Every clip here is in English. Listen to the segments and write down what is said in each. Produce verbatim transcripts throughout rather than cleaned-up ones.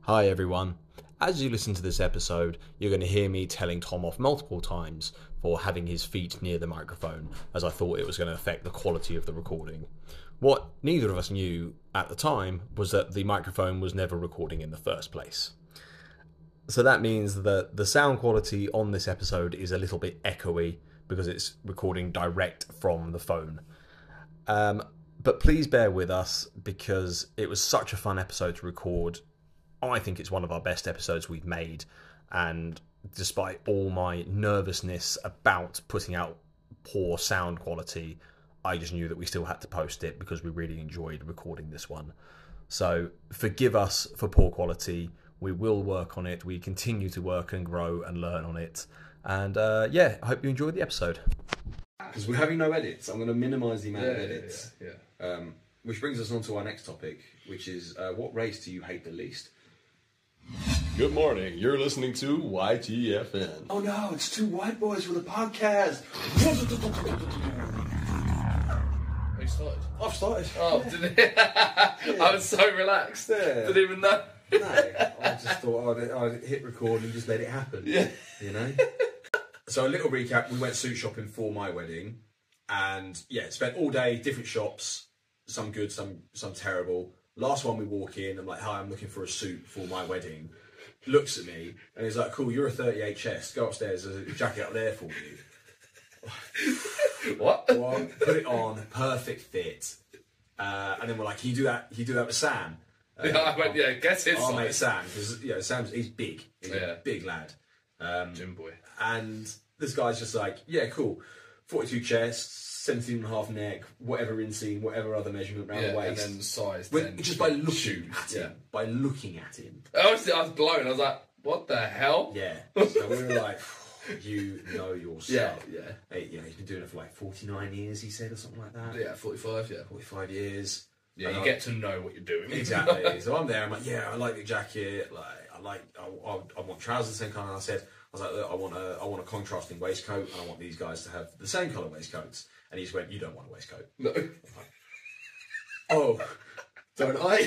Hi everyone. As you listen to this episode, you're going to hear me telling Tom off multiple times for having his feet near the microphone, as I thought it was going to affect the quality of the recording. What neither of us knew at the time was that the microphone was never recording in the first place. So that means that the sound quality on this episode is a little bit echoey because it's recording direct from the phone. Um, but please bear with us because it was such a fun episode to record. I think it's one of our best episodes we've made, and despite all my nervousness about putting out poor sound quality, I just knew that we still had to post it because we really enjoyed recording this one. So forgive us for poor quality. We will work on it. We continue to work and grow and learn on it. And uh, yeah, I hope you enjoyed the episode. Because we're having no edits, I'm going to minimise the amount yeah, of edits. Yeah, yeah. Um, which brings us on to our next topic, which is uh, what race do you hate the least? Good morning. You're listening to Y T F N. Oh no, it's two white boys with a podcast. You started? I've started. Oh, yeah. did it? I was so relaxed. Yeah. Didn't even know. No, I just thought I'd, I'd hit record and just let it happen. Yeah. You know? So a little recap, we went suit shopping for my wedding and yeah, spent all day, different shops, some good, some some terrible. Last one we walk in, I'm like, hi, I'm looking for a suit for my wedding. Looks at me and he's like, cool, you're a thirty-eight chest, go upstairs, there's a jacket up there for you. What? Well, put it on, perfect fit. Uh, and then we're like, can you do that? Can you do that with Sam? Uh, Yeah, I went, yeah, guess his Our mate size. Sam, because you know, Sam's he's big, he's Yeah. a big lad. Um, Gym boy. and this guy's just like, yeah, cool, forty-two chest, seventeen and a half neck, whatever inseam, whatever other measurement around Yeah, the and waist. then size. When- then just by looking shoes. at him, Yeah. by looking at him, I was, I was blown. I was like, what the hell? yeah. So we were like, you know your Yeah, stuff. yeah. Hey, you know, he's been doing it for like forty-nine years, he said, or something like that. Yeah, forty-five, yeah. forty-five years. Yeah, And you I- get to know what you're doing. Exactly. So I'm there. I'm like, yeah, I like the jacket. Like, I like, I, I, I want trousers the same colour. And I said, I was like, look, I want a, I want a contrasting waistcoat, and I want these guys to have the same colour waistcoats. And he just went, you don't want a waistcoat. No. Oh, don't I?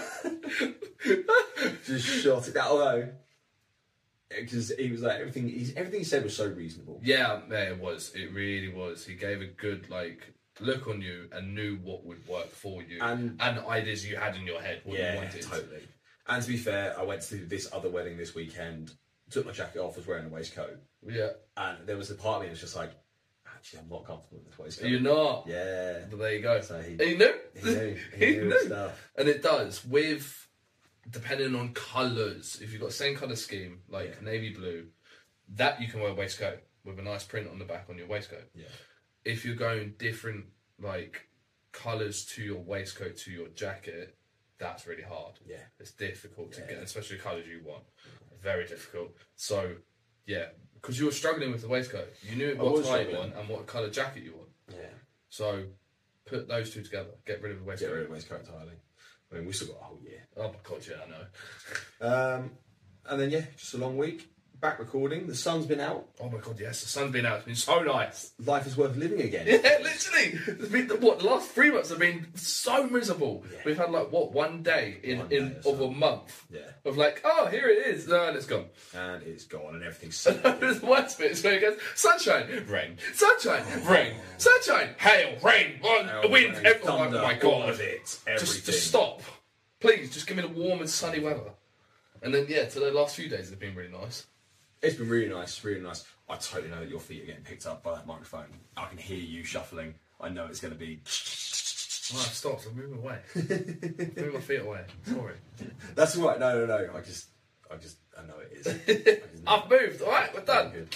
Just shot it that low. Because he was like, everything. He's, everything he said was so reasonable. Yeah, yeah, it was. It really was. He gave a good, like, look on you and knew what would work for you. And- and ideas you had in your head, what you Yeah, wanted. totally. And to be fair, I went to this other wedding this weekend. Took my jacket off, was wearing a waistcoat. Yeah. And there was a part of me that was just like, actually, I'm not comfortable with this waistcoat. You're not. Yeah. But there you go. So he, He knew. he knew. He, He knew knew. his stuff. And it does. With, depending on colours, if you've got the same colour scheme, like Yeah. navy blue, that you can wear a waistcoat with a nice print on the back on your waistcoat. Yeah. If you're going different, like, colours to your waistcoat to your jacket, that's really hard. Yeah. It's difficult to Yeah. get, especially colours you want. Very difficult. So, yeah, because you were struggling with the waistcoat. You knew I what was tie you struggling. want and what colour jacket you want. Yeah. So, put those two together. Get rid of the Get waistcoat. rid of the waistcoat entirely. I mean, we still got a whole year. Oh my god, yeah, I know. Um, and then, yeah, just a long week. Back recording. The sun's been out. Oh my god, yes, the sun's been out. It's been so nice. Life is worth living again. Yeah, literally. It's been, what, the last three months have been so miserable. Yeah. We've had, like, what, one day in, One day in or of so. a month Yeah. of, like, oh, here it is. No, and it's gone. And it's gone and everything's so The worst bit is where it goes, sunshine, rain, sunshine, rain, sunshine, hail, rain, oh, wind, rain, everything. Oh thunder, my all god. of it, Just, everything. just stop. Please, just give me the warm and sunny weather. And then, yeah, to the last few days have been really nice. It's been really nice, really nice. I totally know that your feet are getting picked up by that microphone. I can hear you shuffling. I know it's going to be... Oh, stop, I'm moving away. Move my feet away. Sorry. That's all right. No, no, no. I just... I just... I know it is. I just know I've moved, alright, we're done. Good.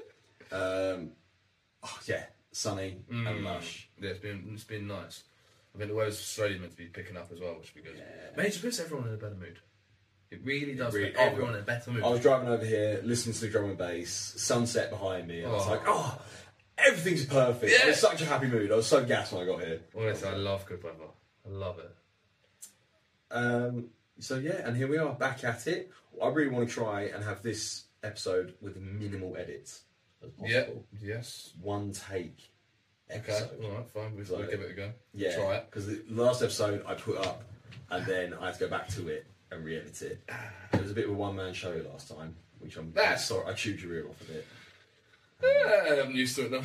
Um, oh, yeah, sunny and lush. Yeah, it's been, it's been nice. I think the weather's slowly meant to be picking up as well, which would be good. Yeah. Mate, it just puts everyone in a better mood. It really does really- put everyone in a better mood. I was driving over here, listening to the drum and bass, sunset behind me, and I was Oh. like, oh, everything's perfect. Yeah. I was in such a happy mood. I was so gassed when I got here. Honestly, I love good weather. I love it. Um, so yeah, and here we are, back at it. I really want to try and have this episode with minimal edits as Yeah. possible. Yes. One take Okay. episode. All right. Fine. We'll, So, we'll give it a go. Yeah, Try it. because the last episode I put up, and then I had to go back to it and re-edit it. It was a bit of a one-man show last time, which I'm Ah. sorry, I chewed your ear off a bit. Yeah, I'm used to it now.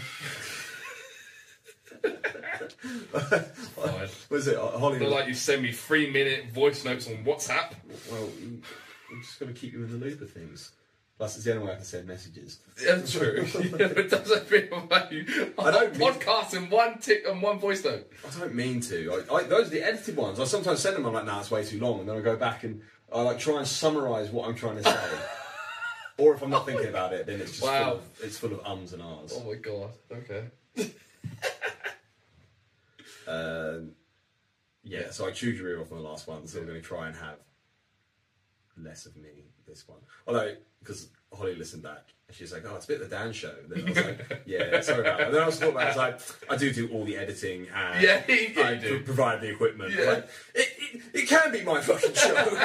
Fine. Was it uh, Holly? Not like you send me three minute voice notes on WhatsApp. Well, you, I'm just got to keep you in the loop of things. Plus, it's the only way I can send messages. Yeah, true. Yeah, it doesn't feel like you. I don't mean- podcast and one tick and one voice note. I don't mean to. I, I, those are the edited ones. I sometimes send them. I'm like, nah, it's way too long, and then I go back and I like try and summarise what I'm trying to say. Or if I'm not thinking about it, then it's just Wow. full of, it's full of ums and ahs. Oh my god. Okay. Um, yeah, so I chewed your ear off on the last one, so we're going to try and have less of me this one. Although, because Holly listened back, and she's like, oh, it's a bit of the Dan show. And then I was like, yeah, sorry about that. And then I was thought about it, I was like, I do do all the editing, and Yeah, yeah, I you do. pro- provide the equipment. Yeah. Like, it, it, it can be my fucking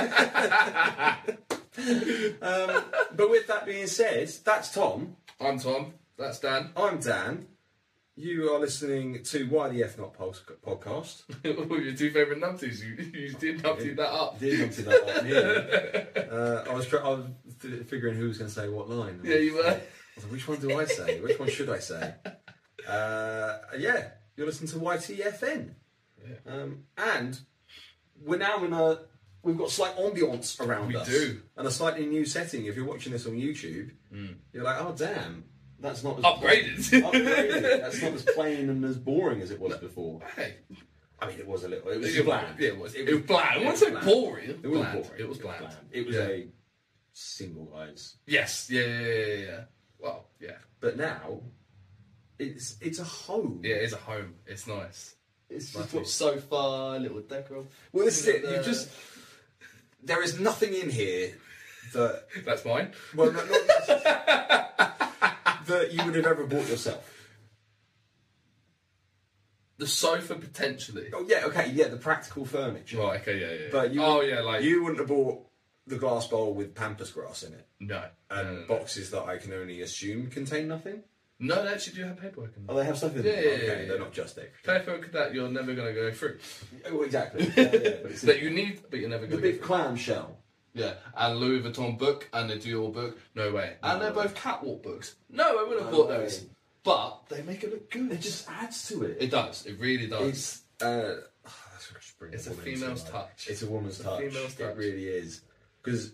show. um, but with that being said, that's Tom. I'm Tom. That's Dan. I'm Dan. You are listening to Why the F Not Pulse podcast. Your two favourite numpties. You, you did numpty that up. Did not see that up nearly. Uh, I was try- I was f- figuring who was going to say what line. Yeah, you were. I was like, which one do I say? Which one should I say? Uh, yeah, you're listening to Y T F N. Yeah. Um, and we're now in a... We've got slight ambience around We us. do. And a slightly new setting. If you're watching this on YouTube, you're like, oh, damn. That's not as... Upgraded. Upgraded. That's not as plain and as boring as it was before. Hey. I mean, it was a little... It was Yeah, bland. Yeah, it was. It was bland. It wasn't bland. boring. It was bland. boring. It was bland. It was Yeah. a single eyes. Yes. Yeah, yeah, yeah, yeah. Well, yeah. But now, it's it's a home. Yeah, it's a home. It's nice. It's Lovely. just got sofa, little decor. Well, this is it. Uh, You just... There is nothing in here that... That's mine. Well, not, not that you would have ever bought yourself. The sofa potentially. Oh, yeah, okay, yeah, the practical furniture. Right. Okay. Yeah. Yeah. yeah. But you, oh yeah, like you wouldn't have bought the glass bowl with pampas grass in it. no. And no, no, no. boxes that I can only assume contain nothing. No, they actually do have paperwork in Oh, them. they have stuff in Yeah, them. yeah, okay, yeah, yeah. they're not just egg. Paperwork that you're never going to go through. Oh, exactly. Yeah, yeah, but it's That you need, but you're never the going to go big through. clam shell. Yeah, and Louis Vuitton book, and the Dior book, No way. and No they're way. both catwalk books. No, I wouldn't have No bought way. those. But they make it look good. It just adds to it. It does. It really does. It's uh, that's what just bring It's the a woman into female's life. touch. It's a woman's It's a touch. female's touch. It really is because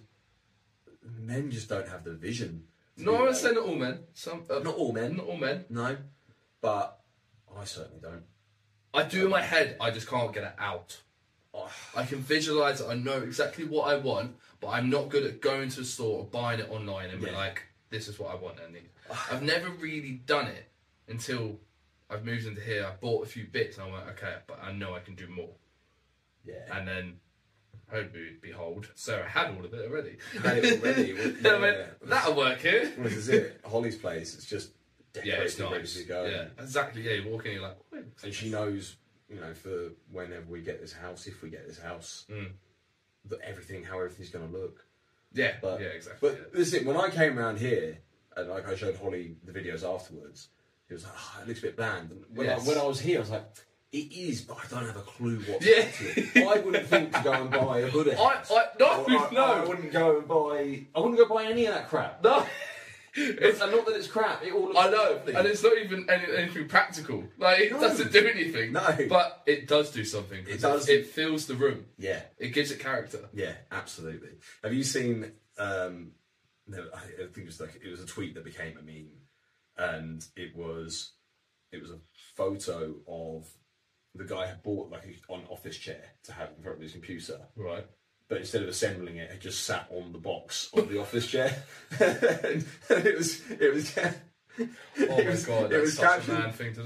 men just don't have the vision. to no, do I would that. say not all men. Some, uh, Not all men. Not all men. No, but I certainly don't. I do in my head. I just can't get it out. Oh, I can visualize it. I know exactly what I want, but I'm not good at going to the store or buying it online and be Yeah. like, "This is what I want and need." I've never really done it until I've moved into here. I bought a few bits and I went, "Okay, but I know I can do more." yeah. And then, oh behold, Sarah had all of it already. Had it already. And I went, Yeah. "That'll work here." This is it. Holly's place. It's just Yeah, decorated, it's ready nice. to go. Yeah, exactly. Yeah, you walk in, you're like, "Oh, it looks And she nice." knows, you know, for whenever we get this house, if we get this house, Mm. that everything, how everything's going to look. Yeah, But, yeah, exactly. But yeah. this is it. When I came around here, and like I showed Holly the videos afterwards, he was like, oh, it looks a bit bland. And when, Yes. I, when I was here, I was like, it is, but I don't have a clue what to Yeah. add to it. I wouldn't think to go and buy a Buddha I, house. I, no, Or I, no, I wouldn't go and buy. I wouldn't go buy any of that crap. no. It's, and not that it's crap. It all looks I know, lovely. and it's not even any, anything practical. Like it No. doesn't do anything. No. but it does do something. 'cause It does. It fills the room. Yeah, It gives it character. yeah, absolutely. Have you seen? Um, no, I I think it was like it was a tweet that became a meme, and it was it was a photo of the guy had bought like a, an office chair to have in front of his computer, Right. but instead of assembling it, had just sat on the box of the office chair, and it was it was. Oh it my was- god, it that's was such a captioned- man thing to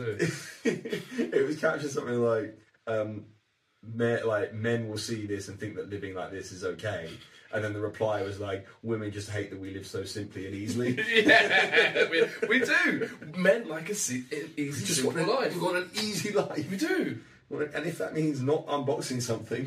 do. it was captured something like, um, men, like men will see this and think that living like this is okay, and then the reply was like, women just hate that we live so simply and easily. Yeah, we, we do. Men like a se- easy, Just simple want, life. we want an easy life. We do. And if that means not unboxing something,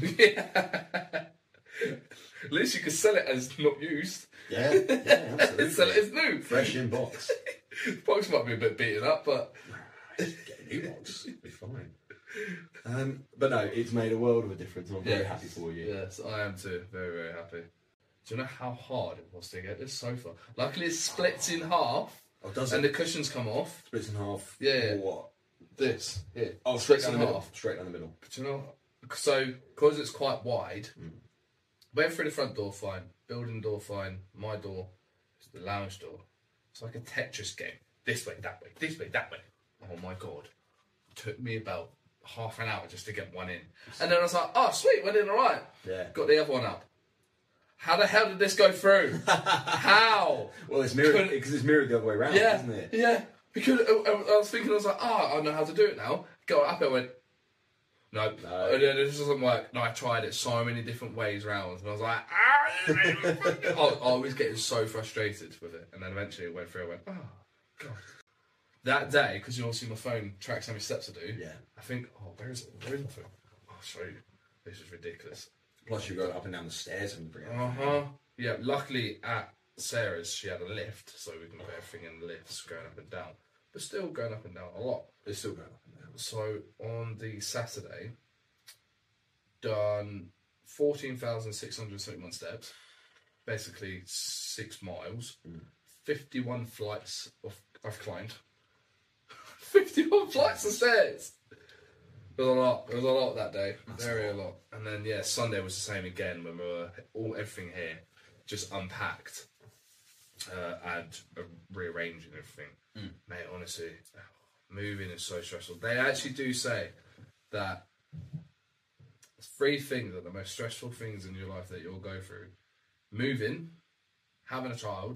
At least you could sell it as not used. yeah, yeah, absolutely. Sell it as new. Fresh in box. Box might be a bit beaten up, but Get a new box, it'll be fine. Um, but no, it's made a world of a difference. I'm very Yes. happy for you. Yes, I am too. Very, very happy. Do you know how hard it was to get this sofa? Luckily, it splits in half, Oh, does and it? the cushions come off. Splits in half. Yeah, yeah. Or what? This here. Oh, straight splits down in the middle. half. Straight down the middle. But you know, so because it's quite wide, went through the front door fine, building door fine, my door, it's the lounge door. It's like a Tetris game. This way, that way, this way, that way. Oh my god! It took me about half an hour just to get one in, and then I was like, oh sweet, went in all right. Yeah. Got the other one up. How the hell did this go through? How? Well, it's mirrored Couldn't- because it's mirrored the other way around, Yeah, isn't it? yeah. Because I, I was thinking, I was like, oh, I know how to do it now. Got up, I went, no, No. no, this doesn't work. No, I tried it so many different ways round, and I was like, ah, I, I was getting so frustrated with it, and then eventually it went through. I went, oh god. That day, because you all see my phone tracks how many steps I do. Yeah. I think, oh, where is it? Where is my phone? I'll show you. This is ridiculous. Plus, you're going up and down the stairs and bring it. Uh huh. Yeah. Luckily, at Sarah's, she had a lift, so we can put everything in the lifts, going up and down. But still going up and down a lot. It's still going up and down. So on the Saturday, done fourteen thousand six hundred seventy-one steps, basically six miles, fifty-one flights of I've climbed, fifty-one flights of stairs. There was a lot. There was a lot that day. That's Very a a lot. And then yeah, Sunday was the same again when we were all everything here just unpacked uh, and uh, rearranging everything. Mate, honestly, moving is so stressful. They actually do say that three things are the most stressful things in your life that you'll go through: moving, having a child,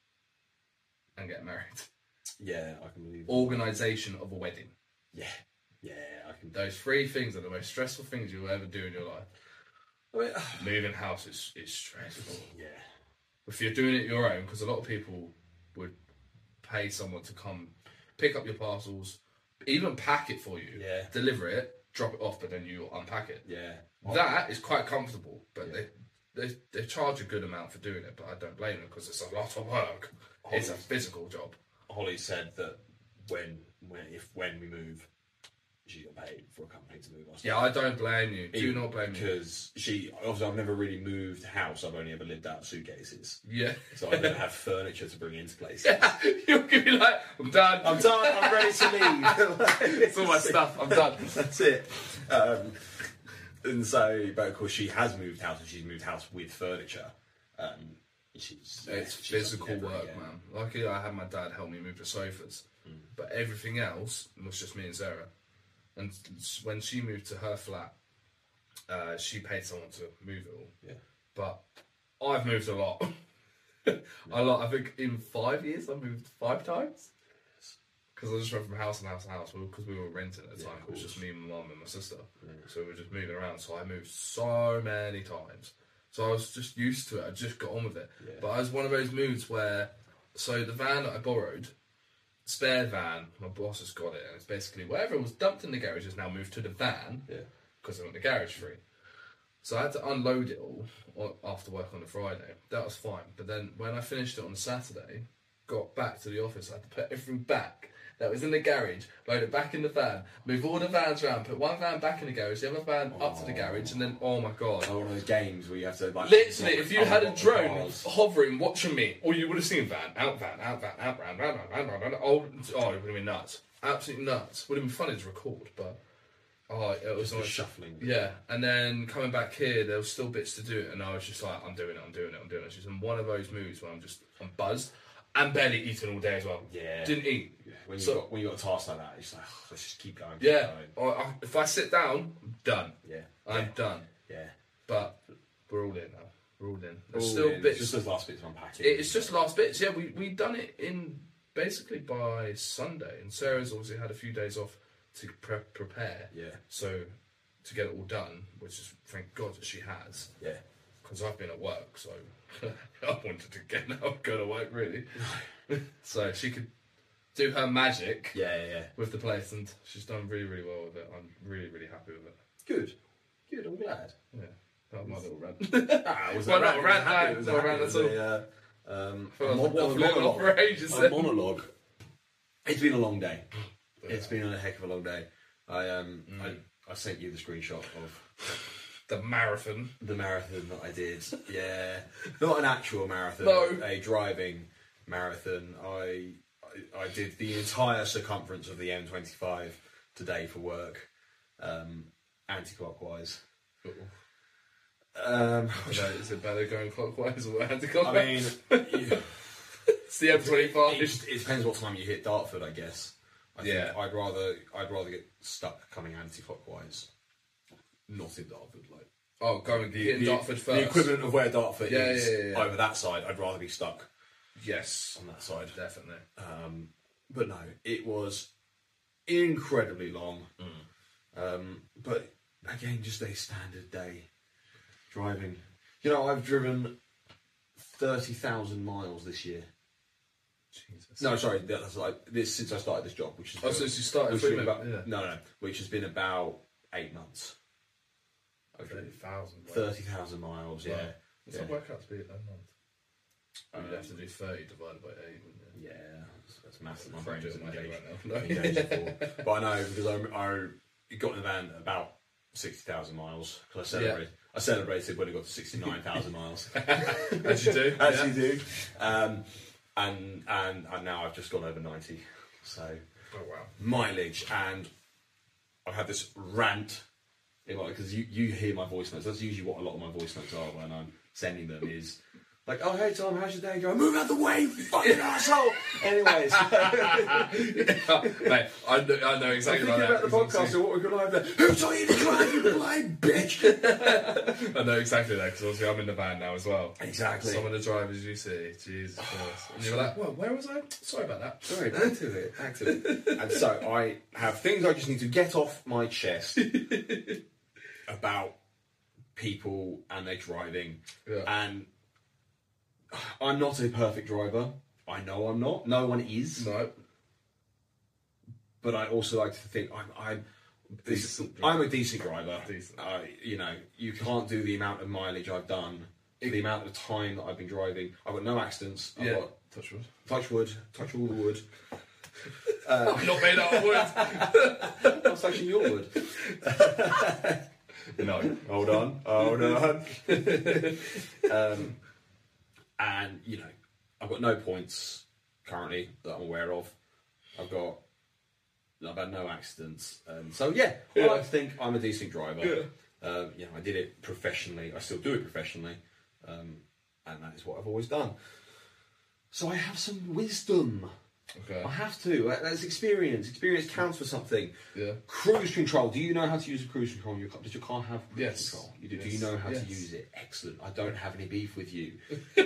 and getting married. Yeah, I can believe. Organisation of a wedding. Yeah, yeah, I can. Those three things are the most stressful things you'll ever do in your life. I mean, Moving house is, is stressful. yeah, If you're doing it your own, because a lot of people would pay someone to come pick up your parcels, even pack it for you, Yeah. deliver it, drop it off, but then you unpack it. yeah. That is quite comfortable, but they, they they charge a good amount for doing it, but I don't blame them because it's a lot of work. It's a physical job. Holly said that when, when, if when we move, she got paid for a company to move us. Yeah, I don't blame you. Do Even not blame you. because she obviously I've never really moved house. I've only ever lived out of suitcases, Yeah. so I don't have furniture to bring into places. You're going to be like, I'm done. I'm done. I'm ready to leave. It's all my stuff. I'm done. That's it. Um, and so, but of course, she has moved house, and she's moved house with furniture. Um, she's It's she's physical never work, again. man. Luckily, I had my dad help me move the sofas, but everything else was just me and Sarah. And s- when she moved to her flat, uh, she paid someone to move it all. Yeah. But I've moved a lot. a lot. I think in five years, I've moved five times. Because I just went from house to house to house because we were renting at the Yeah, time. of It was just course. me, my mum, and my sister. So we were just moving around. So I moved so many times. So I was just used to it. I just got on with it. Yeah. But I was one of those moods where, so the van that I borrowed, spare van, my boss has got it, and it's basically whatever was dumped in the garage has now moved to the van Yeah. because I want the garage free. So I had to unload it all on, after work on the Friday. That was fine. But then when I finished it on the Saturday, got back to the office, I had to put everything back that was in the garage, load it back in the van, move all the vans around, put one van back in the garage, the other van up to the garage, and then, oh my god. Oh, one of those games where you have to like. Literally, if you unlock had a the drone cars. hovering, watching me, or you would have seen van, out van, out van, out van, round, round, round, round, oh, oh, it would have been nuts. Absolutely nuts. Would have been funny to record, but oh, it was Just like, shuffling. yeah. And then coming back here, there was still bits to do, and I was just like, I'm doing it, I'm doing it, I'm doing it. It's just in one of those moods where I'm just, I'm buzzed, and barely eating all day as well. Yeah. Didn't eat. When you So- got when you got a task like that, it's like oh, let's just keep going. Keep Yeah. Going. I, I, if I sit down, I'm done. Yeah. I'm yeah. done. Yeah. But we're all in now. We're all in. There's All still in. bits. It's just those last bits of unpacking. It's just last bits. Yeah, we we done it in basically by Sunday, and Sarah's obviously had a few days off to pre- prepare. Yeah. So to get it all done, which is thank God that she has, Yeah. because I've been at work, so I wanted to get out, go to work really, so she could do her magic Yeah. Yeah. Yeah. with the place, and she's done really really well with it. I'm really really happy with it. Good. Good. I'm glad. Yeah, that was my little rant. Ah, it was Well, a not a rant, happy- no, it was not a happy- rant it was at a, uh, um, I was mon- a waffling on monologue. for ages A then. monologue. It's been a long day. It's been a heck of a long day. I um Mm. I, I sent you the screenshot of The marathon. the marathon that I did. Yeah, not an actual marathon. No. A driving marathon. I, I I did the entire circumference of the M twenty-five today for work, um, anti-clockwise. Um, You know, is it better going clockwise or I anti-clockwise? mean, you, It's the M twenty-five. it, it depends what time you hit Dartford, I guess. I Yeah. think I'd rather I'd rather get stuck coming anti-clockwise, not in Dartford. Like Oh, going the, hitting the, Dartford first. the equivalent of where Dartford Yeah, is yeah, yeah, yeah. over that side. I'd rather be stuck Yes, on that side. definitely. Um, but no, it was incredibly long. Um, but again, just a standard day driving. You know, I've driven thirty thousand miles this year. Jesus. No, sorry, that's like this since I started this job, which is Oh, so you started which has three been minutes, about yeah. no, no, which has been about eight months. I've thirty driven thousand. thirty thousand miles. Yeah, What's yeah. that work out to be a month? Um, You'd have to do thirty divided by eight, wouldn't you? yeah, that's, that's massive. My I'm brain doing isn't my head engaged. right now. No. engaged for. But I know because I, I got in the van at about sixty thousand miles because I celebrated. I celebrated when it got to sixty-nine thousand miles. As you do. As yeah. you do. Um, and, and and now I've just gone over ninety. So Oh wow. mileage, and I've had this rant because you, you hear my voice notes. That's usually what a lot of my voice notes are when I'm sending them is like, oh hey Tom, how's your day going? Move out the way, you fucking asshole. Anyways, Mate, I know, I know I'm exactly thinking like about that. the podcast and what we're going to have there. Who told you to drive, you blind bitch? I know exactly that because obviously I'm in the van now as well. Exactly. Some of the drivers you see, Jesus Christ. And you're like, well, where was I? Sorry about that. Sorry, back to it, back to it. And so I have things I just need to get off my chest about people and their driving. Yeah. And I'm not a perfect driver. I know I'm not. No one is. No. But I also like to think I'm I'm Decent I'm a decent driver. Decent. Uh, you know, you can't do the amount of mileage I've done, the amount of time that I've been driving. I've got no accidents. I've Yeah. got Touch wood. touch wood, touch all the wood. I'm not made out of wood. I'm touching your wood. No, hold on, hold on. um, and you know, I've got no points currently that I'm aware of. I've got, I've had no accidents, and so yeah, Yeah. I like to think I'm a decent driver. Yeah. Um, you know, I did it professionally. I still do it professionally, um, and that is what I've always done. So I have some wisdom. Okay. I have to. That's experience. Experience counts for something. Yeah. Cruise control. Do you know how to use a cruise control in your car? Does your car have cruise Yes. control? You do. Do Yes. you know how Yes. to use it? Excellent. I don't have any beef with you.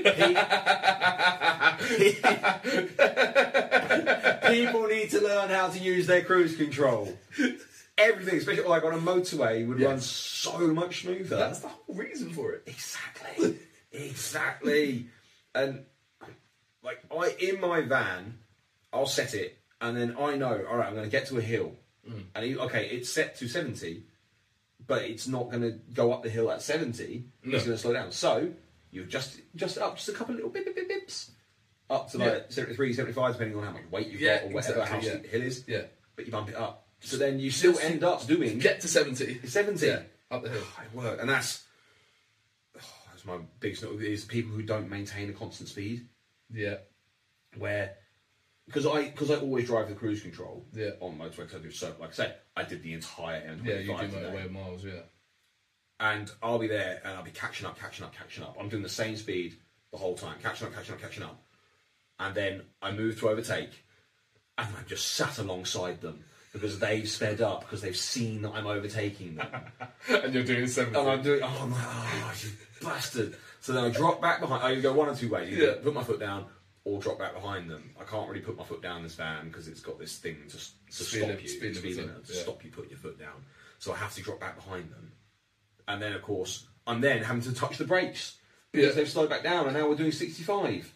People need to learn how to use their cruise control. Everything, especially like on a motorway, would Yes. run so much smoother. That's the whole reason for it. Exactly. Exactly. And like I in my van, I'll set it, and then I know, all right, I'm going to get to a hill, Mm. and it, okay, it's set to seventy, but it's not going to go up the hill at seventy. No. It's going to slow down. So you just just up just a couple of little bip bip bip bips up to like Yeah. seventy-three, seventy-five, depending on how much weight you've Yeah, got or whatever exactly, how steep yeah. the hill is. Yeah. But you bump it up, so then you still Just end up doing Get to seventy. seventy. Yeah. Up the hill. I work, and that's oh, that's my biggest note is people who don't maintain a constant speed. Yeah. Where because I because I always drive the cruise control Yeah. on motorway. 'Cause I do so like I said, I did the entire M Yeah, you do twenty-five today. motorway miles, yeah. And I'll be there and I'll be catching up, catching up, catching up. I'm doing the same speed the whole time, catching up, catching up, catching up. And then I move to overtake, and I'm just sat alongside them because they've sped up because they've seen that I'm overtaking them. And you're doing seventy. And I'm doing, oh, I'm like, oh, you bastard. So then I drop back behind. I can go one or two ways. Either Yeah. put my foot down or drop back behind them. I can't really put my foot down in this van because it's got this thing to, to Speed stop lim- you, speed speed limiter, limit, to yeah. stop you putting your foot down. So I have to drop back behind them. And then, of course, I'm then having to touch the brakes because Yeah. they've slowed back down and now we're doing sixty-five.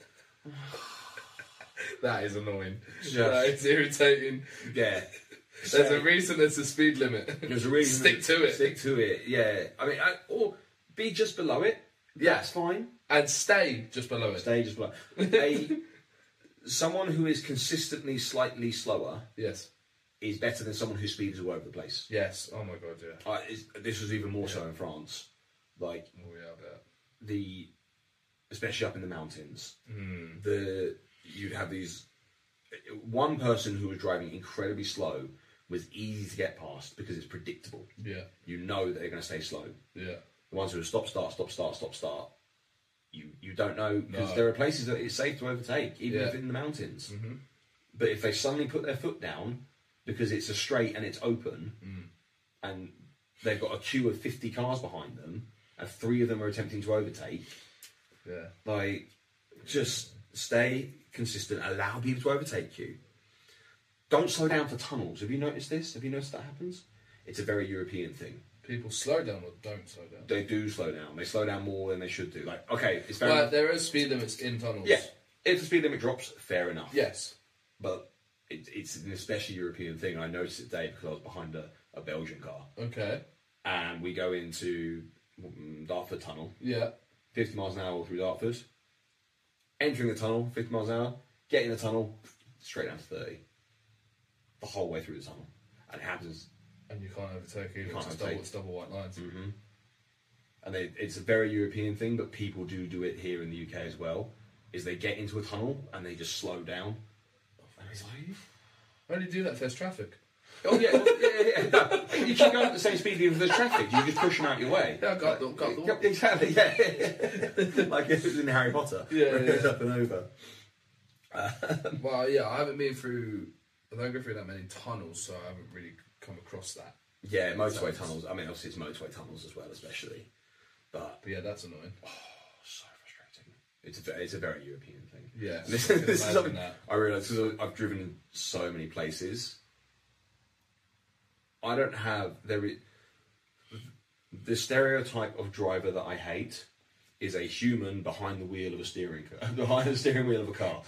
That is annoying. Just- That is irritating. Yeah. There's So- a reason there's a speed limit. There's a reason. Stick to it. Stick to it, yeah. I mean, I, or be just below it. Yeah. That's fine. And stay just below it. Stay just below. A, someone who is consistently slightly slower Yes. is better than someone whose speed is all over the place. Yes. Oh my god, yeah. Uh, it's, this was even more so in France. Like, Oh yeah, I bet. the, especially up in the mountains, Mm. the you'd have these, one person who was driving incredibly slow was easy to get past because it's predictable. Yeah. You know that they're going to stay slow. Yeah. The ones who are stop, start, stop, start, stop, start, you you don't know, because No. there are places that it's safe to overtake, even Yeah. if in the mountains. Mm-hmm. But if they suddenly put their foot down because it's a straight and it's open, Mm. and they've got a queue of fifty cars behind them, and three of them are attempting to overtake, Yeah. like, just stay consistent, allow people to overtake you. Don't slow down for tunnels. Have you noticed this? Have you noticed that happens? It's a very European thing. People slow down or don't slow down. They do slow down. They slow down more than they should do. Like, okay, it's very... Well, there is speed limits in tunnels. yeah, if the speed limit drops, fair enough. Yes. But it, it's an especially European thing. I noticed it today because I was behind a, a Belgian car. Okay. And we go into mm, Dartford Tunnel, Yeah. fifty miles an hour through Dartford. Entering the tunnel, fifty miles an hour. Getting the tunnel, straight down to thirty. The whole way through the tunnel. And it happens... And you can't overtake either. You can't It's double, overtake. it's double white lines. Mm-hmm. And they, it's a very European thing, but people do do it here in the U K as well, is they get into a tunnel and they just slow down. And it's like... How do you do that if there's traffic? Oh yeah, well, yeah, yeah, yeah. No, you keep going at the same speed even if there's traffic. You just push them out your way. Yeah, I got the, got the Yep, exactly. Yeah, like it was in Harry Potter. Yeah, where it goes yeah. up and over. Well, yeah, I haven't been through. I don't go through that many tunnels, so I haven't really come across that. Yeah, motorway tunnels. I mean, obviously it's motorway tunnels as well, especially. But But yeah, that's annoying. oh, so frustrating. It's a ve- it's a very European thing. Yeah, This, I can this is imagine something that. I realise because I've driven so many places. I don't have there. Is, the stereotype of driver that I hate is a human behind the wheel of a steering car, behind the steering wheel of a car.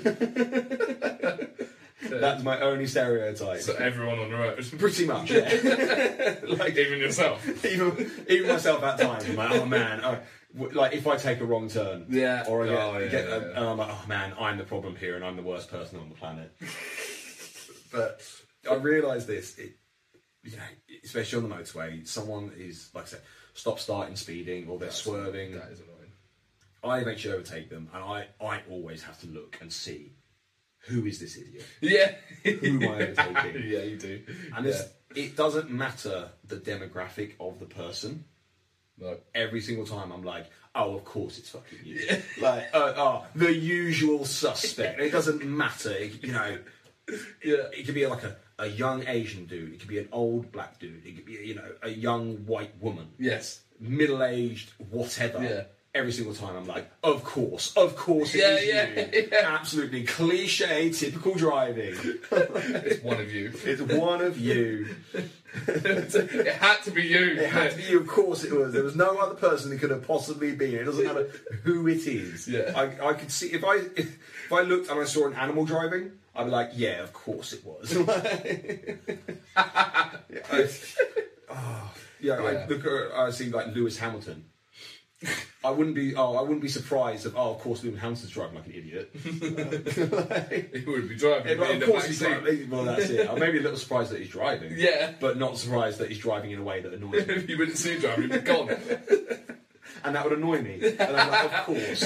That's my only stereotype. So everyone on the road, Pretty much, yeah. like even yourself. even even myself at times, I'm like, oh man, I, w- like if I take a wrong turn, Yeah. or I get, Oh, yeah, get yeah, a- yeah. and I'm like, oh man, I'm the problem here, and I'm the worst person on the planet. But I realise this, it, you know, especially on the motorway, someone is like I said, stop, starting, speeding, or they're That's- swerving. That is annoying. I eventually overtake them, and I I always have to look and see who is this idiot. Yeah. Who am I overtaking? Yeah, you do. And yeah. it's, it doesn't matter the demographic of the person. No. Every single time I'm like, oh, of course it's fucking you. Like, uh, oh, the usual suspect. It doesn't matter. It, you know, Yeah. it could be like a, a young Asian dude. It could be an old black dude. It could be, you know, a young white woman. Yes. Middle-aged, whatever. Yeah. Every single time I'm like, of course, of course it Yeah, is yeah, you. yeah. Absolutely cliche, typical driving. It's one of you. It's one of you. It had to be you. It had to be you, of course it was. There was no other person it could have possibly been. It doesn't matter who it is. Yeah. I, I could see, if I if, if I looked and I saw an animal driving, I'd be like, yeah, of course it was. Yeah, I, oh, yeah, I Yeah. look at, I see like Lewis Hamilton. I wouldn't be. Oh, I wouldn't be surprised if. Oh, of course, Lewis Hamilton's driving like an idiot. He would be driving Yeah, but in of the course back he's seat. driving. Well, that's it. I'm maybe a little surprised that he's driving. Yeah. But not surprised that he's driving in a way that annoys me. If you wouldn't see him driving, he'd be gone. And that would annoy me. And I'm like, of course.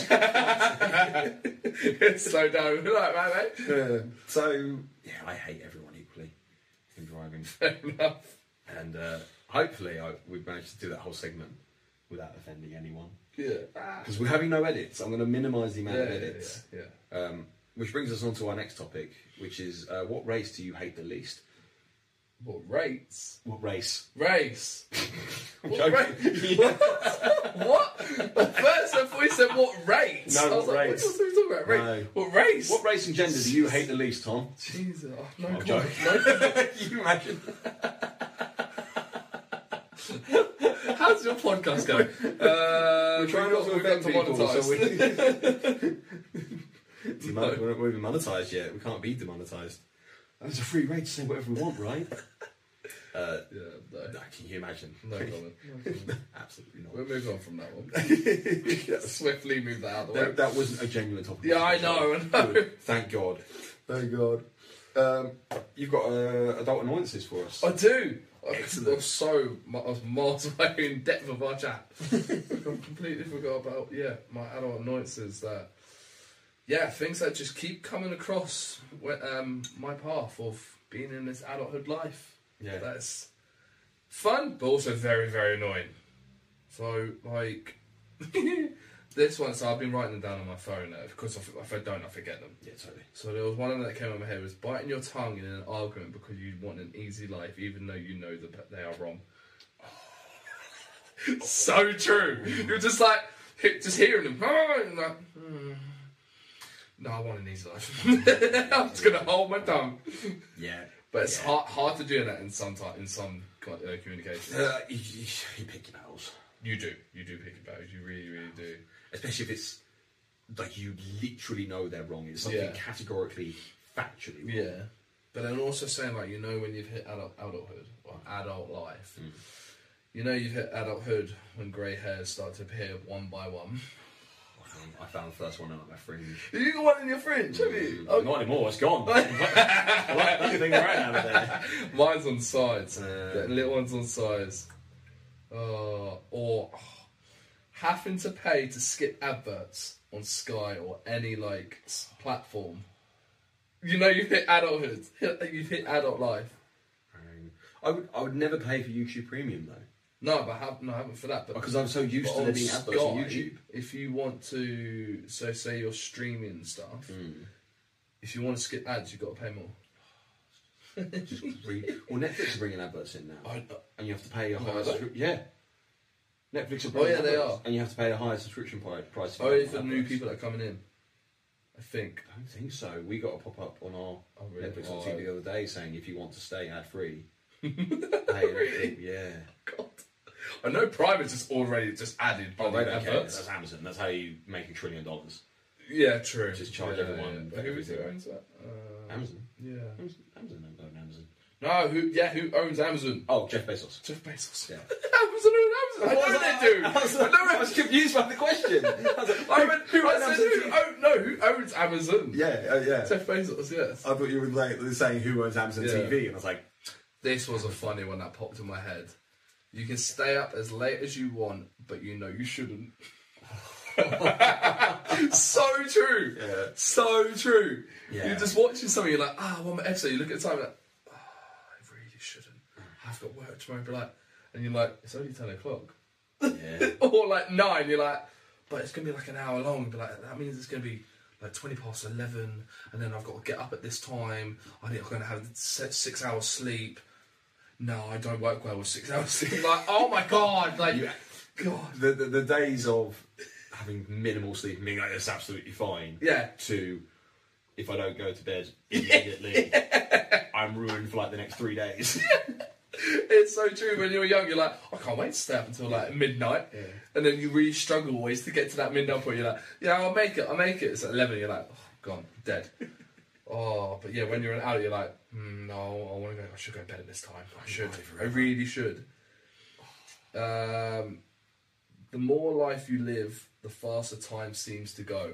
Slow down. Right, right, right. Yeah. So, yeah, I hate everyone equally in driving. Fair enough. And uh, hopefully I, we've managed to do that whole segment without offending anyone. Yeah. Because we're having no edits. I'm going to minimise the amount Yeah, of yeah, edits. yeah, yeah. Um, which brings us on to our next topic, which is uh, what race do you hate the least? What rates? What race? Race. I'm What joking. race? What? First, I thought you said what rates. No, I was what like, race? What are you talking about? Race. No. What race? What race and gender do you hate the least, Tom? Jesus. Oh, no, I'm come joking. on. No. Can you imagine? How's your podcast going? Uh, We're trying not to we've offend got people, so demonetise. we... Demonetized. We're not even monetised yet. We can't be demonetised. There's a free rate to say whatever we want, right? Uh, Yeah, no. no, can you imagine? No comment. No comment. Absolutely not. We'll move on from that one. Swiftly move that out of the way. That, that wasn't a genuine topic. Yeah, I know, I know. Good. Thank God. Thank God. um, you've got uh, adult annoyances for us. I do. Excellent. I was so I was miles away in depth of our chat. I completely forgot about yeah my adult annoyances that yeah things that just keep coming across um, my path of being in this adulthood life. Yeah. That's fun, but also very very annoying. So like this one, so I've been writing them down on my phone uh, because if, if I don't, I forget them. Yeah, totally. So there was one of them that came on my head was biting your tongue in an argument because you want an easy life, even though you know that they are wrong. So true. You're just like just hearing them. And like, hmm. No, I want an easy life. I'm just gonna hold my tongue. Yeah, but it's yeah. hard hard to do that in some time in some uh, communication. Uh, you, you, you pick your battles. You do, you do pick your battles. You really, really do. Especially if it's like you literally know they're wrong. It's something Yeah. categorically, factually wrong. Yeah, but then also saying like you know when you've hit adult adulthood or adult life, Mm. you know you've hit adulthood when grey hairs start to appear one by one. I found, I found the first one on my fringe. You got one in your fringe, have you? Mm, Not anymore. It's gone. I like nothing right out of there. Mine's on sides. Uh, the little one's on sides. Uh, or oh, having to pay to skip adverts on Sky or any like s- platform. You know you've hit adulthood. You've hit adult life. Um, I would, I would never pay for YouTube Premium though, No, but I have, no, I haven't for that. But because I'm so used but to on there being adverts on Sky, YouTube. if you want to, so say you're streaming stuff. Mm. If you want to skip ads, you've got to pay more. Just read. Well, Netflix are bringing adverts in now, I, and you have to pay a No, higher are they? subscription. Yeah. Netflix are Oh, bringing yeah, they adverts, are. and you have to pay a higher subscription pri- price. if you only have for the new adverts. people that are coming in. I think. I don't think so. We got a pop up on our Oh, really? Netflix Oh, on T V the other day saying if you want to stay ad free, pay anything. Yeah. God. I know Prime is just already just added Oh, bloody they don't care. adverts. That's Amazon. That's how you make a trillion dollars. Yeah, true. Just charge yeah, everyone yeah. for But who is it everything. owns that? Uh, Amazon. Yeah. Amazon. Amazon don't own Amazon. No, who? Yeah, who owns Amazon? Oh, Jeff Bezos. Jeff Bezos. Yeah. Amazon owns Amazon. I know they do. I was, I know. I was confused by the question. I was like, I went, who I owns said, Amazon? who, oh, no, who owns Amazon? Yeah, uh, yeah. Jeff Bezos, yes. I thought you were like saying who owns Amazon Yeah. T V, and I was like, This was a funny one that popped in my head. You can stay up as late as you want, but you know you shouldn't. So true. Yeah. So true. Yeah. You're just watching something, you're like, ah, one more episode. You look at the time, you're like, oh, I really shouldn't. I've got work tomorrow. But like, and you're like, it's only ten o'clock. Yeah. Or like nine, you're like, but it's going to be like an hour long. But like, that means it's going to be like twenty past eleven, and then I've got to get up at this time. I think I'm going to have se- six hours sleep. No, I don't work well with six hours sleep. Like, oh my God. Like, Yeah. God. The, the the days of having minimal sleep and being like it's absolutely fine. Yeah. To if I don't go to bed immediately, I'm ruined for like the next three days. It's so true. When you're young, you're like, I can't wait to stay up until like midnight. Yeah. And then you really struggle always to get to that midnight point. You're like, yeah, I'll make it. I'll make it. It's at eleven. You're like, oh, gone, dead. Oh, but yeah, when you're an adult, you're like, mm, no, I want to go. I should go to bed at this time. I should. I really should. Um, the more life you live, the faster time seems to go.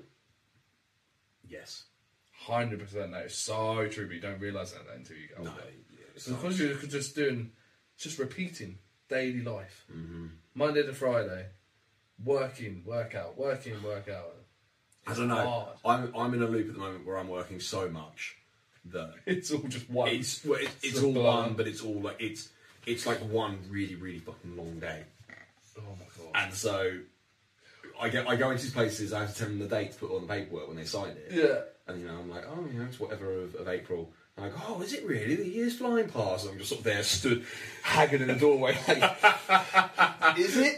Yes. Hundred percent. That is so true. But you don't realise that until you get older. No. Yeah, it's So not. because you're just doing, just repeating daily life, Mm-hmm. Monday to Friday, working, workout, working, workout. I don't know. Hard. I'm I'm in a loop at the moment where I'm working so much that It's all just one. it's well, it's, it's a all blur. one, but it's all like it's it's like one really really fucking long day. oh my God. And so I get I go into these places. I have to tell them the date to put on the paperwork when they sign it. Yeah. And you know I'm like, oh, you know, it's whatever of, of April. And I go, oh, is it really? The year's flying past. And I'm just sort of there, stood, haggard in the doorway. Like, is it?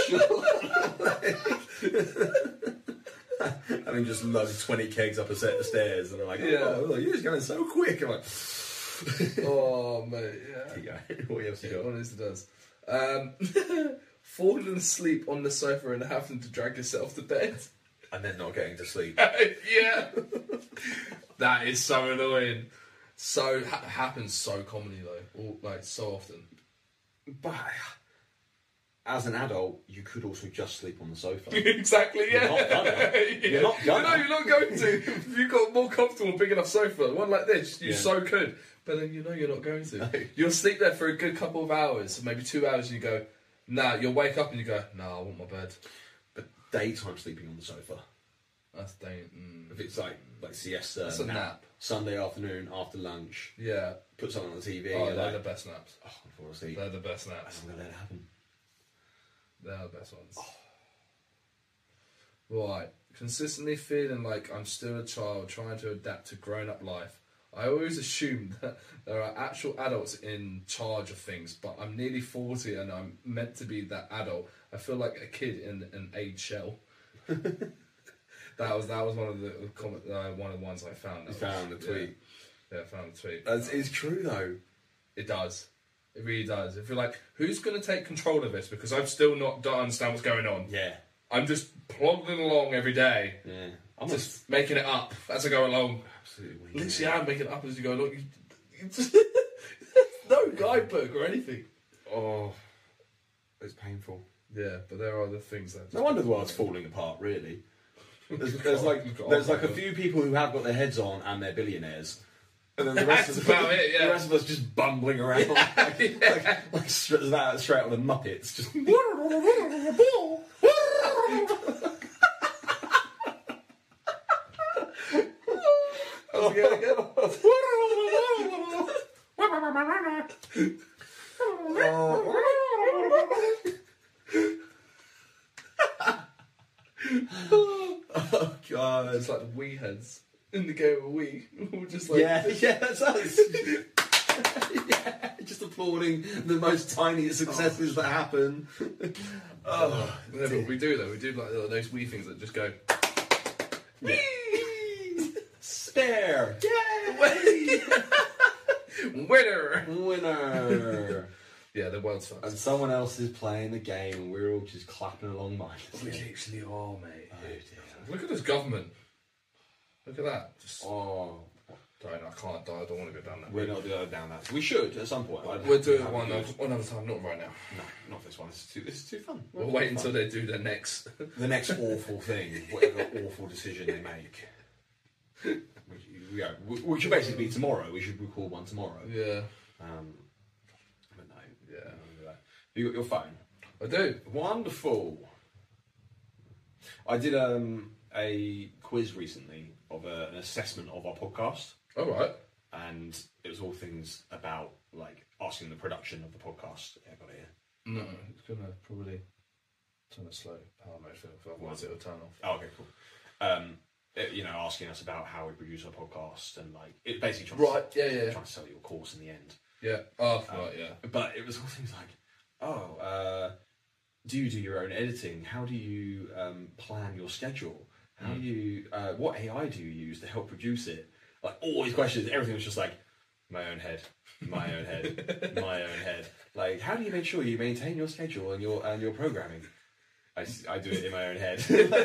Having just lugged twenty kegs up a set of stairs, and I'm like, Yeah. oh, the year's going so quick. I'm like, Oh mate. Yeah. yeah. What else you It got? honestly does. Um, falling asleep on the sofa and having to drag yourself to bed. And then not getting to sleep. Yeah. That is so annoying. So ha- happens so commonly though, all, like so often. But as an adult, you could also just sleep on the sofa. Exactly, yeah. You're not gonna. Yeah. You're not gonna. No, you're not going to. If you've got a more comfortable, big enough sofa, one like this, you Yeah. so could. But then you know you're not going to. You'll sleep there for a good couple of hours, maybe two hours, and you go, nah, you'll wake up and you go, nah, I want my bed. But daytime sleeping on the sofa. That's day. Mm. If it's like like siesta, That's a nap. Sunday afternoon after lunch, Yeah. put something on the T V. Oh, you're they're like, the best naps. oh, I fall asleep. They're the best naps. I'm gonna let it happen. They're the best ones. Right. Consistently feeling like I'm still a child trying to adapt to grown up life. I always assume that there are actual adults in charge of things, but I'm nearly forty and I'm meant to be that adult. I feel like a kid in an aged shell. that was that was one of the comment, uh, one of the ones I found. You That found was- the tweet. Yeah, yeah, I found the tweet. That's, it's true though. It does. It really does. If you're like, who's going to take control of this? Because I'm still not don't understand what's going on. Yeah. I'm just plodding along every day, Yeah. I'm just making it up as I go along. absolutely. Literally, I'm making it up as you go along. You, you just, no guidebook or anything. Oh, it's painful. Yeah, but there are the things that. No wonder the world's falling apart. Really. There's, there's like You've got- there's like a few people who have got their heads on and they're billionaires. And then the rest That's of the, about it, yeah. the rest of us just bumbling around like, like, like straight, straight out of the Muppets. Just How's it going again? oh god. It's like the Wii heads in the game of Wii. We're just like, Yeah, yeah, that's us. yeah, just applauding the most tiny successes that happen. oh, Yeah, but we do though. We do like those Wii things that just go. spare. Winner. Winner. Yeah, the world's fucked. And someone else is playing the game, and we're all just clapping along mindlessly. We literally are, mate. Oh, dear. Look at this government. Look at that. Just Oh, don't. I can't die. I don't want to go down that. we're road. not going down that. We should at some point. I'd We'll do it have one to- other, one other time, not right now. No, not this one. This is too. This is too fun. We'll Too wait fun. until they do their next. the next awful thing, whatever awful decision they make. Which, yeah, we, we should basically be tomorrow. We should record one tomorrow. Yeah, Um, but no, Yeah. no, no, no. You got your phone? I do. Wonderful. I did um, a quiz recently of a, an assessment of our podcast, All right. and it was all things about like asking the production of the podcast. Yeah, I got it here. No, it's gonna probably turn a slow power mode for, for otherwise it'll turn off. Oh, okay, cool. Um, it- you know, asking us about how we produce our podcast and like it basically trying Right. to, Yeah. Yeah. trying to sell you a course in the end. Yeah. Oh, right. Yeah. But it was all things like, oh, uh, do you do your own editing? How do you um, plan your schedule? How do you, uh, what A I do you use to help produce it? Like all these questions, everything was just like, my own head, my own head, my own head. Like, how do you make sure you maintain your schedule and your and your programming? I, s- I do it in my own head.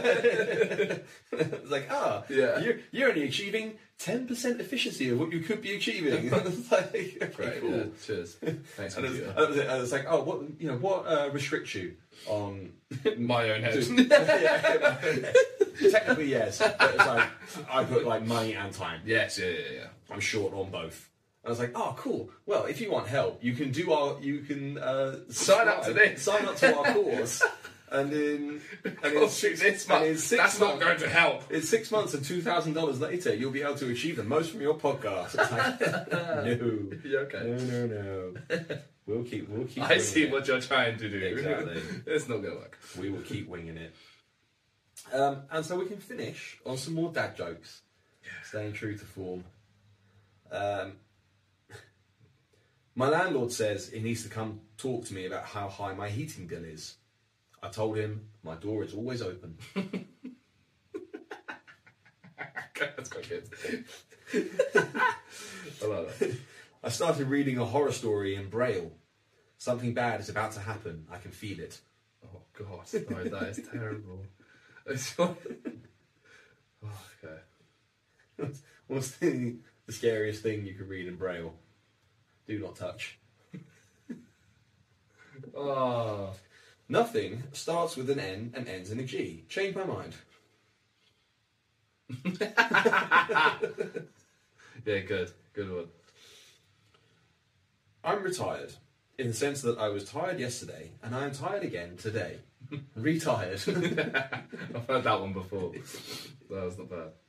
It's like, ah, Yeah. you're, you're only achieving ten percent efficiency of what you could be achieving. It's like, okay, Great. cool. Yeah. Cheers. Thanks, And it's, computer. and it's- and it's like, oh, what you know, what uh, restricts you on? My own head. Technically, yes, but it's like I put like money and time. Yes. Yeah. Yeah. Yeah. I'm short on both. And I was like, oh, cool. Well, if you want help, you can do our, you can uh, Sign up to subscribe- this. Sign up to our course, and in and in, Oh, shoot, this and in month. six That's not months- going to help. In six months and two thousand dollars later, you'll be able to achieve the most from your podcast. It's like, no, Yeah. Okay. no, no, no. We'll keep, we'll keep. I winging see it. what you're trying to do. Exactly. It's not gonna work. We will keep winging it. Um, and so we can finish on some more dad jokes. Staying true to form. Um, my landlord says he needs to come talk to me about how high my heating bill is. I told him my door is always open. That's quite good. I love that. I started reading a horror story in Braille. Something bad is about to happen. I can feel it. Oh god, no, that is terrible. It's oh, okay. What's the, the scariest thing you could read in Braille? Do not touch. Oh, Nothing starts with an N and ends in a G. Change my mind. Yeah, good. Good one. I'm retired, in the sense that I was tired yesterday, and I am tired again today. Retired. I've heard that one before. That was not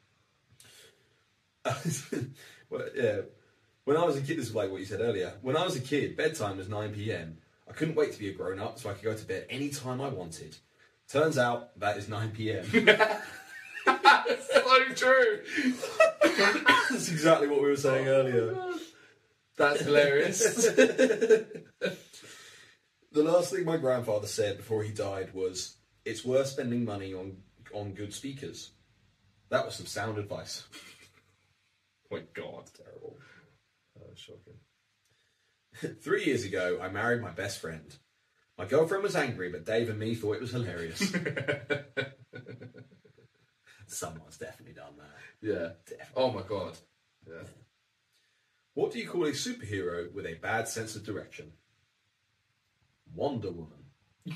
bad. Well, yeah. When I was a kid, this is like what you said earlier. When I was a kid, bedtime was nine p.m. I couldn't wait to be a grown up, so I could go to bed any time I wanted. Turns out that is nine p.m. So true. That's exactly what we were saying earlier. That's hilarious. The last thing my grandfather said before he died was, "It's worth spending money on on good speakers." That was some sound advice. Oh my God. Terrible. That was shocking. Three years ago, I married my best friend. My girlfriend was angry, but Dave and me thought it was hilarious. Someone's definitely done that. Yeah. Definitely. Oh my God. Yeah. What do you call a superhero with a bad sense of direction? Wonder Woman.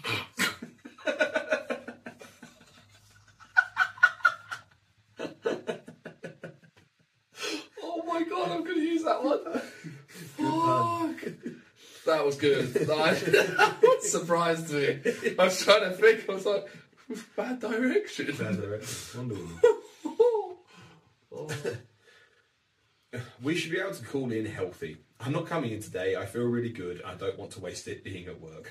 Oh my God, I'm going to use that one. Fuck. That was good. That surprised me. I was trying to think. I was like, bad direction. Bad direction. Wonder Woman. Oh. We should be able to call in healthy. I'm not coming in today. I feel really good. I don't want to waste it being at work.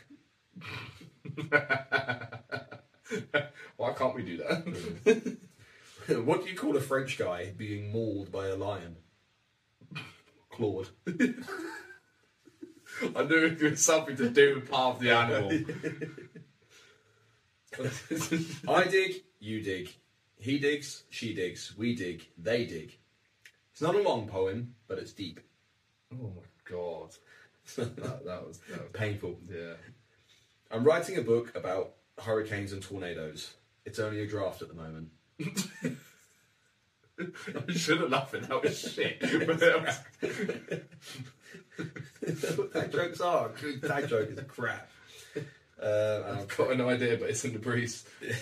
Why can't we do that? What do you call a French guy being mauled by a lion? Claude. I knew it was something to do with part of the animal. I dig, you dig. He digs, she digs, we dig, they dig. It's not a long poem, but it's deep. Oh my God. That, that was that was Painful. Yeah. I'm writing a book about hurricanes and tornadoes. It's only a draft at the moment. I shouldn't laugh at that was shit. But that was, Tag jokes are. Tag joke is crap. Uh, and I've got an idea, but it's in the breeze.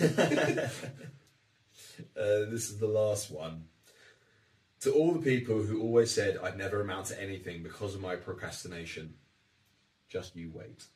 Uh, this is the last one. To all the people who always said I'd never amount to anything because of my procrastination, just you wait.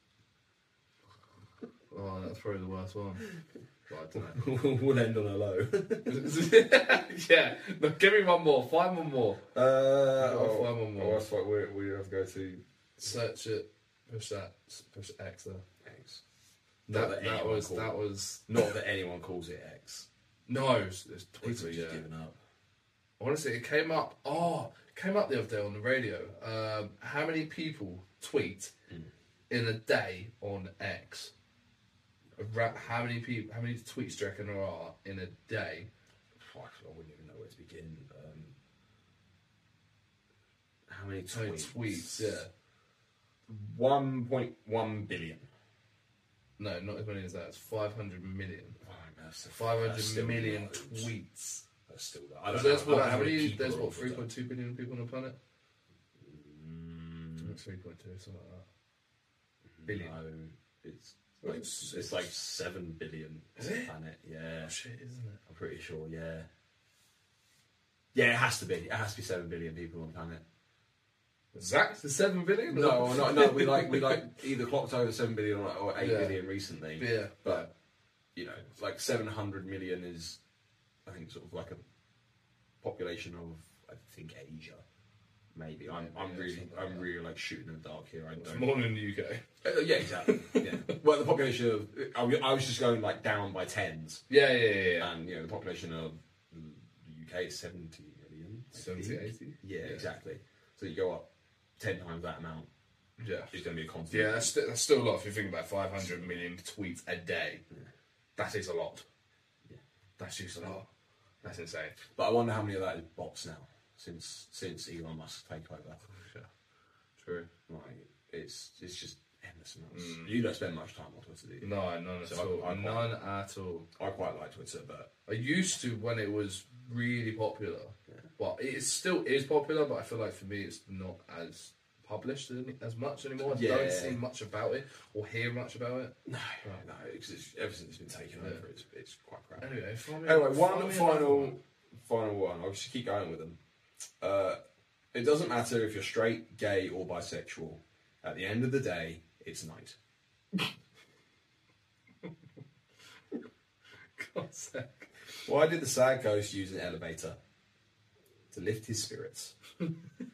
Oh, that's probably the worst one. But I don't know. We'll end on a low. Yeah, no, give me one more. Find one more. Uh, I'll find one more. Oh, that's what we we have to go to. Search it. Push that. Push X there. X. That, Not that that anyone was called- that was Not that anyone calls it X. no. It's, it's It's Twitter. just Yeah. given up. Honestly, it came up. Oh, it came up the other day on the radio. Um, how many people tweet in a day on X? Ra- How many people? How many tweets do you reckon there are in a day? Fuck, I wouldn't even know where to begin. Um, how many How many tweets? tweets? Yeah. One point one billion. No, not as many as that. It's five hundred million. Oh, that's Five that's hundred still million loads. tweets. That's still. I don't So there's know. I what? don't How know many? people There's are what? with Three that. point two billion people on the planet. Mm, Three point two, something like that. Billion. No, it's Well, like it's- it's like seven billion Is on the it? planet. Yeah, Oh, shit, isn't it? I'm pretty sure. Yeah, yeah, it has to be. It has to be seven billion people on the planet. Zach, the seven billion? No, no, no. We like we like either clocked over seven billion or, or eight Yeah. billion recently. Yeah. But you know, like seven hundred million is, I think, sort of like a population of I think Asia. Maybe I'm I'm Yeah, really something like I'm that. really like shooting in the dark here. I It's don't. more than the U K. Uh, yeah, exactly. Yeah. Well, the population of I was- I was just going like down by tens, Yeah, yeah, yeah. yeah. and you know the population of the U K is seventy million. I seventy, think. eighty? Yeah, exactly. So you go up ten times that amount. Yeah. It's going to be a constant. Yeah, that's, st- that's still a lot if you think about five hundred million tweets a day. That is a lot. Yeah. That's just a lot. That's insane. But I wonder how many of that is bots now since since Elon Musk take over. Yeah. True. Like it's it's just endless amounts. Mm. You don't spend much time on Twitter, do you? No, none at So I- all. I quite- none at all. I quite like Twitter, but I used to when it was really popular. Yeah. Well, it still is popular, but I feel like for me it's not as published any- as much anymore. I Yeah. don't see much about it or hear much about it. No, no, because it's, everything's been taken Yeah. over. It's, it's quite crap. Anyway, find me- Anyway, find one me another final, one. final one. I'll just keep going with them. Uh, it doesn't matter if you're straight, gay, or bisexual. At the end of the day, it's night. God's sake. Why did the sad ghost use an elevator? To lift his spirits. That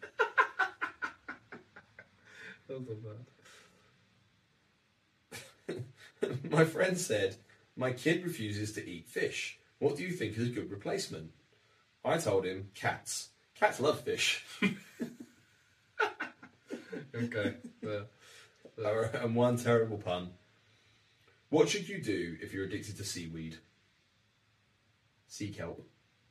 was bad. My friend said, my kid refuses to eat fish. What do you think is a good replacement? I told him, cats. Cats love fish. Okay. Yeah. Uh, and one terrible pun. What should you do if you're addicted to seaweed? Sea kelp.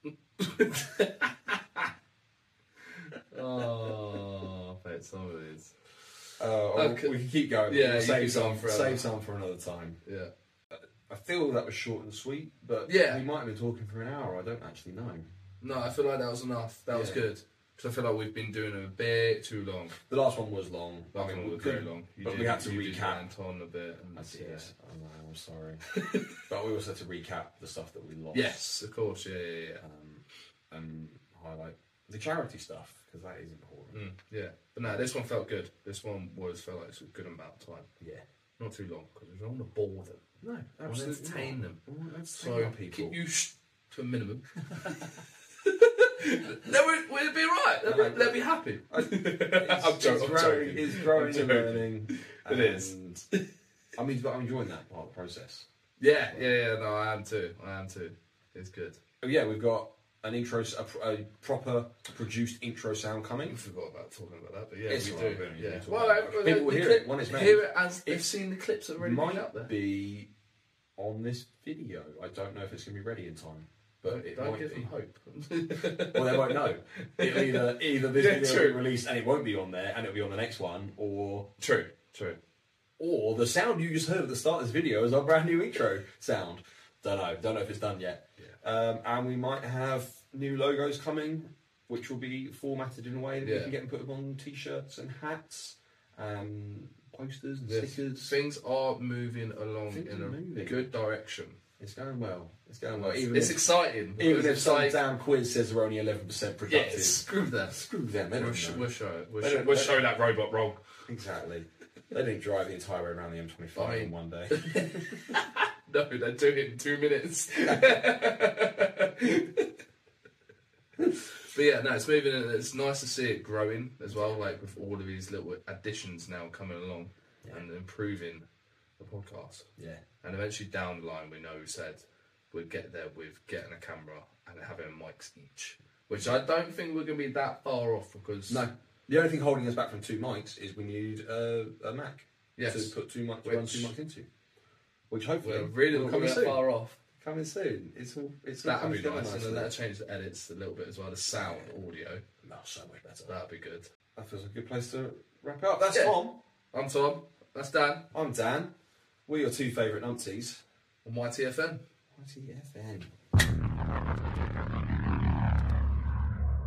Oh, I bet some of these. Uh, Okay. We can keep going. Yeah, We'll you save keep some. going forever. Save some for another time. Yeah. I feel that was short and sweet, but Yeah. we might have been talking for an hour. I don't actually know. No, I feel like that was enough. That was Yeah. good. Because I feel like we've been doing it a bit too long. The last one was long. That one was very long. You but did, we had to you did recap. rant on a bit. And, That's yeah. it. I know, I'm sorry. But we also had to recap the stuff that we lost. Yes, of course. Yeah, yeah, yeah. Um, and highlight the charity stuff, because that is important. Mm, yeah. But no, this one felt good. This one was felt like it's a good amount of time. Yeah. Not too long, because we don't want to bore them. No, I want to absolutely entertain not. them. We want to entertain So our people. keep you sh- to a minimum. Then we- we'll be right. They'll be, they'll be happy. It's, I'm it's joking. I'm growing, joking. it's growing I'm and joking. learning. It is. and- I mean, but I'm enjoying that part of the process. Yeah, yeah, yeah. No, I am too. I am too. It's good. Oh yeah, we've got an intro, a, pr- a proper produced intro sound I coming. forgot about talking about that, but yeah, It's we alright, do. we don't need Yeah. to talk Well, about uh, it. People will the hear clip- it when it's made. Hear it as It they've seen the clips that have already been out there. Might be on this video. I don't know if it's going to be ready in time, but it Don't might give be. them hope. Well, they won't know. It'll either either this Yeah, video will true. be released and it won't be on there, and it'll be on the next one, or True, true. or the sound you just heard at the start of this video is our brand new intro sound. Don't know. Don't know if it's done yet. Yeah. Um, and we might have new logos coming, which will be formatted in a way that we Yeah. can get and put them on t-shirts and hats, um, posters and Yes. stickers. Things are moving along Things in are a moving. good direction. It's going well. It's going well. Even it's if, exciting. even because if it's some like, damn quiz says we're only eleven percent yeah, productive. screw that. Screw them. They We'll, don't sh- know. we'll show it. We'll, They sh- don't- we'll they show that robot wrong. Exactly. They didn't drive the entire way around the M twenty-five I mean- in one day. No, they do it in two minutes. But yeah, no, it's moving. And it's nice to see it growing as well. Like with all of these little additions now coming along Yeah. and improving the podcast. Yeah. And eventually down the line, we know we said we'd get there with getting a camera and having mics each. Which I don't think we're going to be that far off because No. The only thing holding us back from two mics is we need uh, a Mac yes, to put two mics, to run Which- two mics into. Which hopefully we're really will not come going that soon. far off. Coming soon. It's all. It's all That'd coming be together nice, and then nicely. that'll change the edits a little bit as well. The sound, audio, No, so much better. that'd be good. That feels a good place to wrap it up. That's Yeah. Tom. I'm Tom. That's Dan I'm Dan. We're your two favourite numpties. on Y T F N. Y T F N.